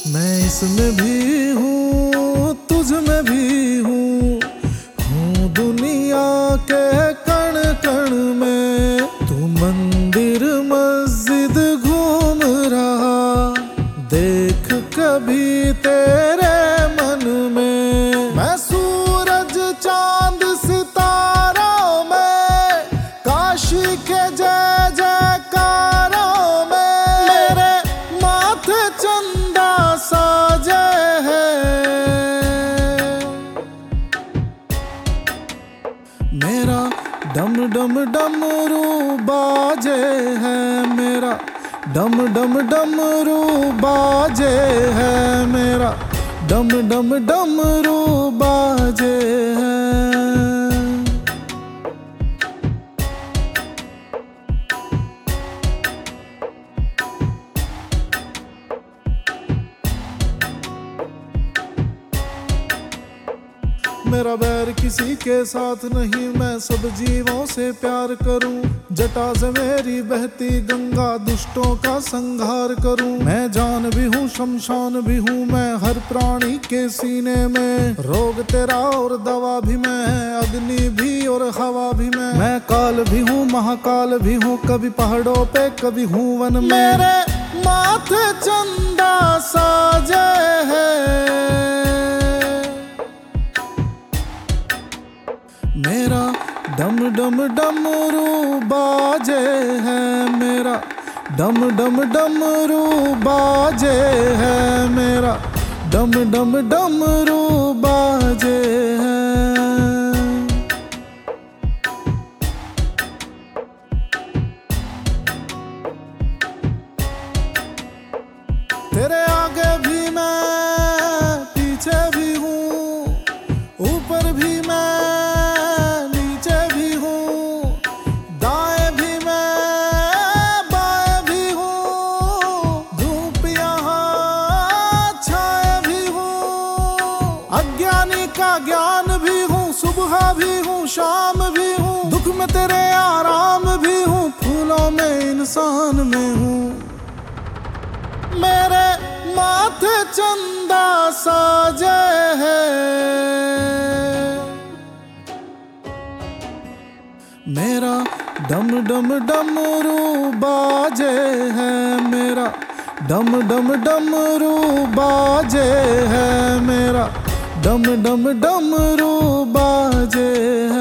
मैं इसमें भी हूँ, तुझ में भी हूँ दुनिया के कण कण में। तू मंदिर मस्जिद घूम रहा, देख कभी तेरे मन में। मैं सूरज चांद सितारों में, काशी के जय जयकारों में। मेरे माथे चंदा साजे है, मेरा डम डम डमरू बाजे है। मेरा डम डम डमरू बाजे है। मेरा डम डम डमरू बाजे है। मेरा बैर किसी के साथ नहीं, मैं सब जीवों से प्यार करूं। जटा से मेरी बहती गंगा, दुष्टों का संहार करूं। मैं जान भी हूँ शमशान भी हूँ, मैं हर प्राणी के सीने में। रोग तेरा और दवा भी मैं, अग्नि भी और हवा भी मैं काल भी हूँ महाकाल भी हूँ, कभी पहाड़ों पे कभी हूँ वन में। मेरे माथे चंदा साजे है, मेरा डम डम डमरू बाजे है। मेरा डम डम डमरू बाजे है। मेरा डम डम डमरू बाजे है। तेरे आगे भी मैं, पीछे भी हूँ, ऊपर भी मैं, अज्ञानी का ज्ञान भी हूँ, सुबह भी हूँ शाम भी हूँ। दुख में तेरे आराम भी हूँ, फूलों में इंसान में हूँ। मेरे माथे चंदा साजे है, मेरा डम डम डमरू बाजे है। मेरा डम डम डमरू बाजे है। मेरा डम डम डमरू बाजे है।